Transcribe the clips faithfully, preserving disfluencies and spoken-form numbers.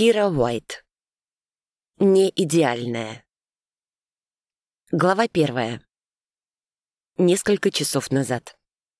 Кира Уайт. Не идеальная. Глава первая. Несколько часов назад.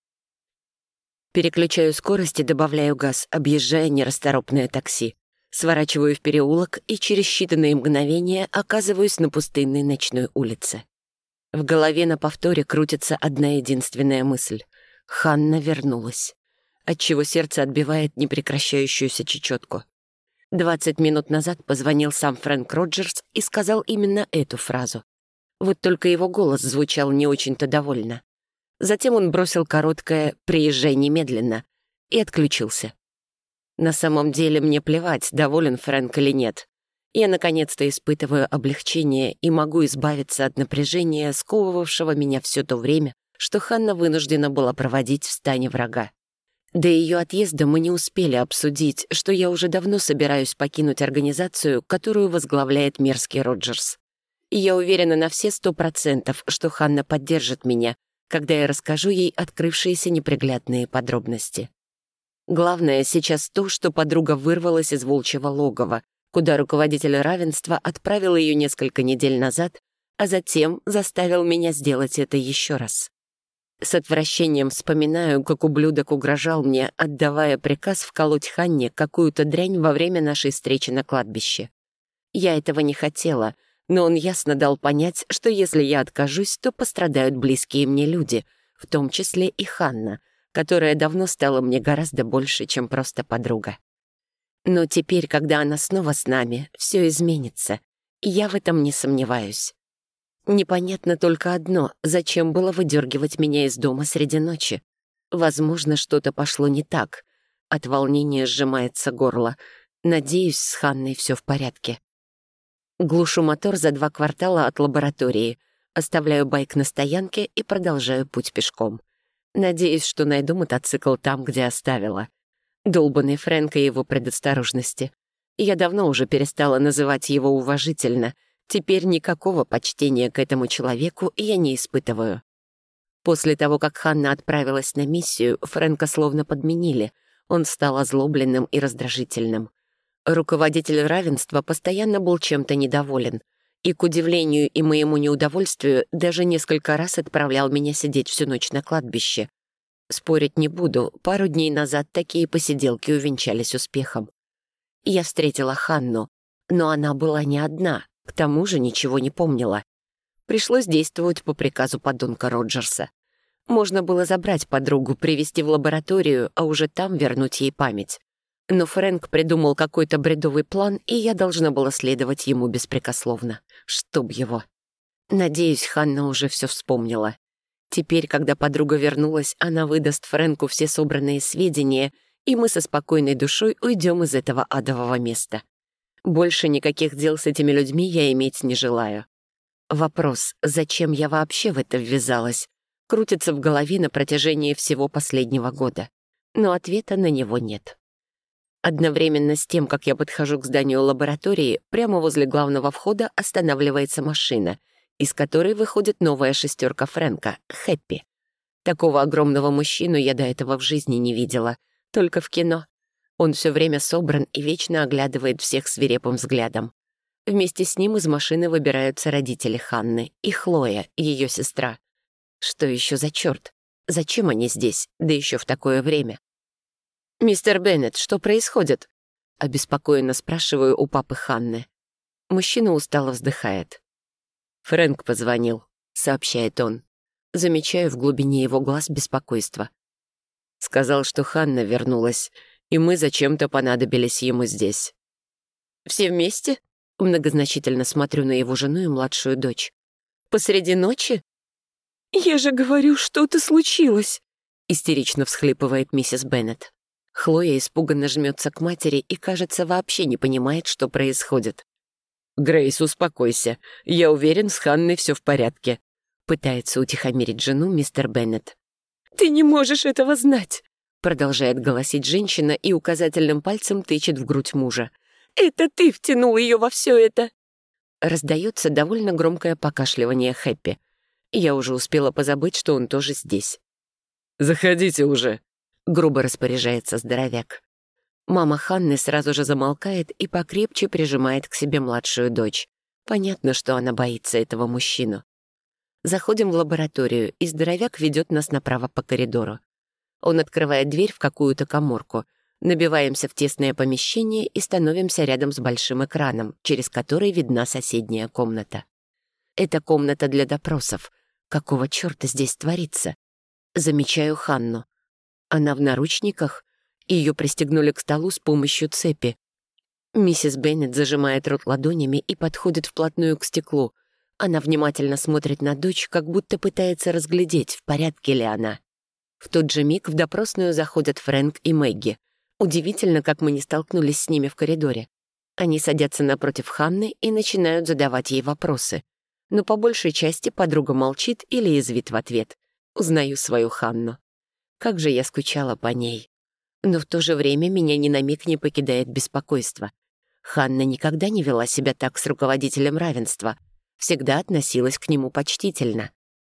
Переключаю скорость и добавляю газ, объезжая нерасторопное такси. Сворачиваю в переулок и через считанные мгновения оказываюсь на пустынной ночной улице. В голове на повторе крутится одна единственная мысль. Ханна вернулась, отчего сердце отбивает непрекращающуюся чечетку. Двадцать минут назад позвонил сам Фрэнк Роджерс и сказал именно эту фразу. Вот только его голос звучал не очень-то довольно. Затем он бросил короткое «приезжай немедленно» и отключился. На самом деле мне плевать, доволен Фрэнк или нет. Я наконец-то испытываю облегчение и могу избавиться от напряжения, сковывавшего меня все то время, что Ханна вынуждена была проводить в стане врага. До ее отъезда мы не успели обсудить, что я уже давно собираюсь покинуть организацию, которую возглавляет мерзкий Роджерс. И я уверена на все сто процентов, что Ханна поддержит меня, когда я расскажу ей открывшиеся неприглядные подробности. Главное сейчас то, что подруга вырвалась из волчьего логова, куда руководитель равенства отправил ее несколько недель назад, а затем заставил меня сделать это еще раз. С отвращением вспоминаю, как ублюдок угрожал мне, отдавая приказ вколоть Ханне какую-то дрянь во время нашей встречи на кладбище. Я этого не хотела, но он ясно дал понять, что если я откажусь, то пострадают близкие мне люди, в том числе и Ханна, которая давно стала мне гораздо больше, чем просто подруга. Но теперь, когда она снова с нами, все изменится, и я в этом не сомневаюсь. Непонятно только одно, зачем было выдергивать меня из дома среди ночи. Возможно, что-то пошло не так. От волнения сжимается горло. Надеюсь, с Ханной все в порядке. Глушу мотор за два квартала от лаборатории, оставляю байк на стоянке и продолжаю путь пешком. Надеюсь, что найду мотоцикл там, где оставила. Долбанный Фрэнк и его предосторожности. Я давно уже перестала называть его уважительно. Теперь никакого почтения к этому человеку я не испытываю. После того, как Ханна отправилась на миссию, Фрэнка словно подменили. Он стал озлобленным и раздражительным. Руководитель равенства постоянно был чем-то недоволен. И, к удивлению и моему неудовольствию, даже несколько раз отправлял меня сидеть всю ночь на кладбище. Спорить не буду, пару дней назад такие посиделки увенчались успехом. Я встретила Ханну, но она была не одна. К тому же ничего не помнила. Пришлось действовать по приказу подонка Роджерса. Можно было забрать подругу, привезти в лабораторию, а уже там вернуть ей память. Но Фрэнк придумал какой-то бредовый план, и я должна была следовать ему беспрекословно. Чтоб его. Надеюсь, Ханна уже все вспомнила. Теперь, когда подруга вернулась, она выдаст Фрэнку все собранные сведения, и мы со спокойной душой уйдем из этого адового места. Больше никаких дел с этими людьми я иметь не желаю. Вопрос, зачем я вообще в это ввязалась, крутится в голове на протяжении всего последнего года. Но ответа на него нет. Одновременно с тем, как я подхожу к зданию лаборатории, прямо возле главного входа останавливается машина, из которой выходит новая шестерка Фрэнка, Хэппи. Такого огромного мужчину я до этого в жизни не видела, только в кино. Он все время собран и вечно оглядывает всех свирепым взглядом. Вместе с ним из машины выбираются родители Ханны и Хлоя, ее сестра. Что еще за черт? Зачем они здесь, да еще в такое время? «Мистер Беннет, что происходит?» — обеспокоенно спрашиваю у папы Ханны. Мужчина устало вздыхает. «Фрэнк позвонил», — сообщает он. Замечаю в глубине его глаз беспокойство. Сказал, что Ханна вернулась, и мы зачем-то понадобились ему здесь. «Все вместе?» — многозначительно смотрю на его жену и младшую дочь. «Посреди ночи?» «Я же говорю, что-то случилось!» — истерично всхлипывает миссис Беннет. Хлоя испуганно жмется к матери и, кажется, вообще не понимает, что происходит. «Грейс, успокойся. Я уверен, с Ханной все в порядке», — пытается утихомирить жену мистер Беннет. «Ты не можешь этого знать!» — продолжает голосить женщина и указательным пальцем тычет в грудь мужа. «Это ты втянул ее во все это!» Раздается довольно громкое покашливание Хэппи. Я уже успела позабыть, что он тоже здесь. «Заходите уже», — грубо распоряжается здоровяк. Мама Ханны сразу же замолкает и покрепче прижимает к себе младшую дочь. Понятно, что она боится этого мужчину. Заходим в лабораторию, и здоровяк ведет нас направо по коридору. Он открывает дверь в какую-то каморку. Набиваемся в тесное помещение и становимся рядом с большим экраном, через который видна соседняя комната. Это комната для допросов. Какого черта здесь творится? Замечаю Ханну. Она в наручниках, и ее пристегнули к столу с помощью цепи. Миссис Беннет зажимает рот ладонями и подходит вплотную к стеклу. Она внимательно смотрит на дочь, как будто пытается разглядеть, в порядке ли она. В тот же миг в допросную заходят Фрэнк и Мэгги. Удивительно, как мы не столкнулись с ними в коридоре. Они садятся напротив Ханны и начинают задавать ей вопросы. Но по большей части подруга молчит или язвит в ответ. Узнаю свою Ханну. Как же я скучала по ней. Но в то же время меня ни на миг не покидает беспокойство. Ханна никогда не вела себя так с руководителем равенства. Всегда относилась к нему почтительно.